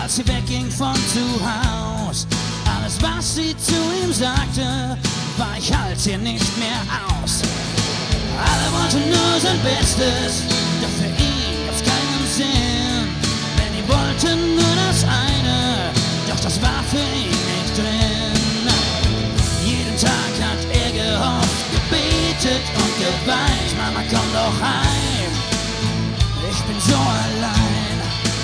als sie wegging von zu Haus. Alles, was sie zu ihm sagte, war: ich halte hier nicht mehr aus. Alle wollten nur sein Bestes, doch für ihn gab's keinen Sinn. Denn die wollten nur das eine, doch das war für ihn nicht drin. Jeden Tag hat er gehofft, gebetet und geweint: Mama, komm doch heim, ich bin so allein.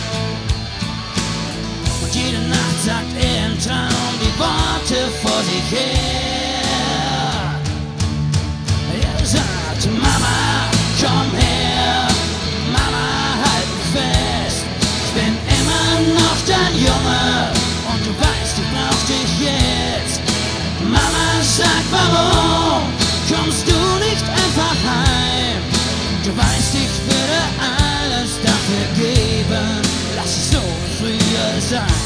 Und jede Nacht sagt er im Traum die Worte vor sich her. Er sagt: Mama, komm her, Mama, halt mich fest. Ich bin immer noch dein Junge und du weißt, ich brauch dich jetzt. Mama, sag, warum kommst du nicht einfach heim? Du weißt, ich würde alles dafür geben, lass es so wie früher sein.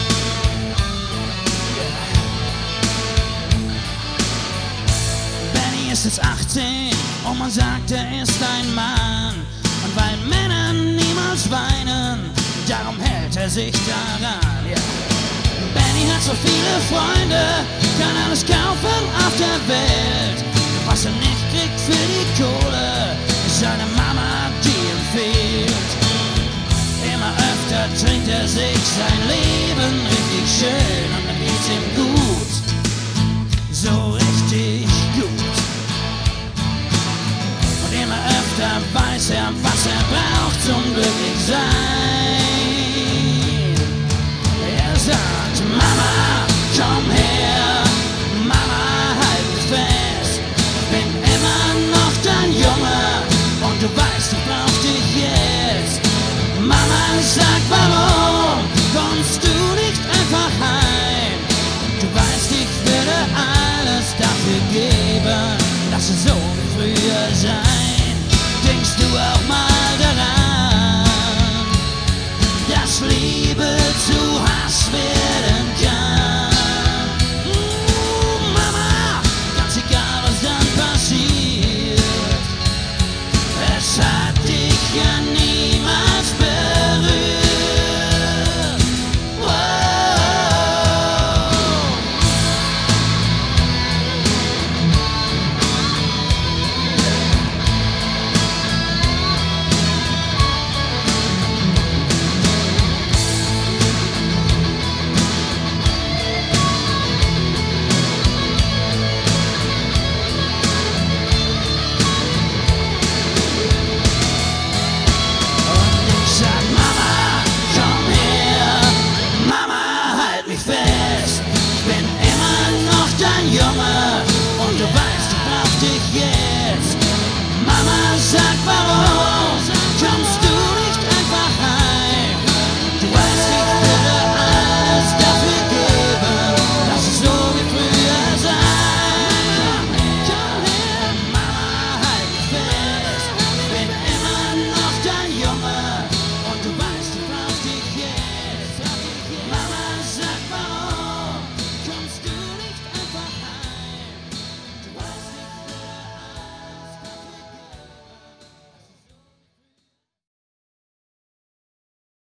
Benny ist jetzt 18 und man sagt, er ist ein Mann. Und weil Männer niemals weinen, darum hält er sich daran. Yeah. Benny hat so viele Freunde, kann alles kaufen auf der Welt. Was er nicht kriegt für die Kohle, ist seine Mama, die ihm fehlt. Immer öfter trinkt er sich sein Leben richtig schön und dann geht's ihm gut, so richtig gut. Und immer öfter weiß er, was er braucht zum Glücklichsein. Er sagt: Mama, komm her, Mama, halt mich fest. Ich bin immer noch dein Junge und du weißt, ich brauch dich jetzt. Mama, sag, warum kommst du nicht einfach heim? Du weißt, ich würde alles dafür geben, lass es so wie früher sein. Denkst du